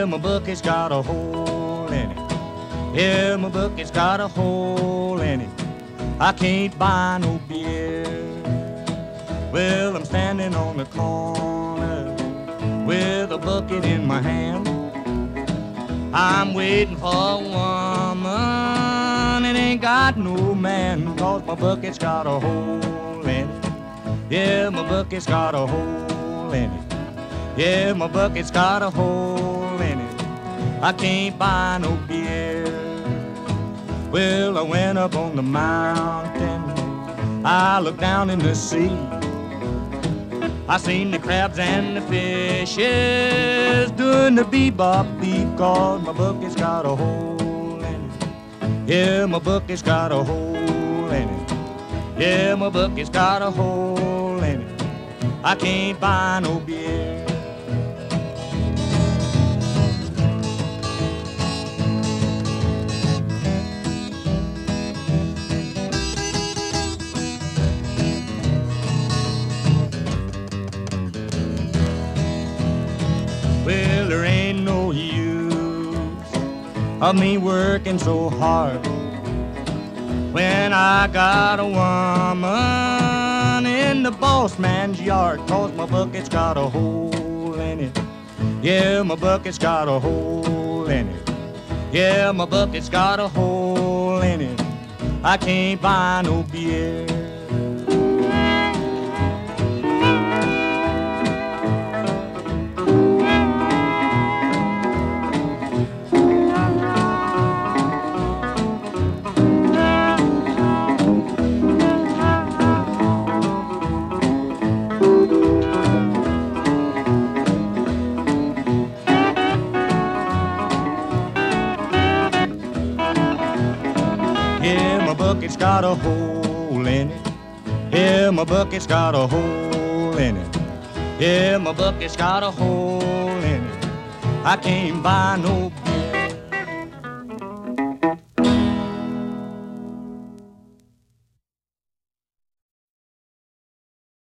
Yeah, my bucket's got a hole in it. Yeah, my bucket's got a hole in it. I can't buy no beer. Well, I'm standing on the corner with a bucket in my hand. I'm waiting for a woman. It ain't got no man, 'cause my bucket's got a hole in it. Yeah, my bucket's got a hole in it. Yeah, my bucket's got a hole in it. I can't buy no beer. Well, I went up on the mountain. I looked down in the sea. I seen the crabs and the fishes doing the bebop beep, 'cause my bucket's got a hole in it. Yeah, my bucket's got a hole in it. Yeah, my bucket's got a hole in it. I can't buy no beer. Well, there ain't no use of me working so hard when I got a woman in the boss man's yard, 'cause my bucket's got a hole in it. Yeah, my bucket's got a hole in it. Yeah, my bucket's got a hole in it. I can't buy no beer. Yeah, my bucket's got a hole in it. Yeah, my bucket's got a hole in it. Yeah, my bucket's got a hole in it. I can't buy no beer.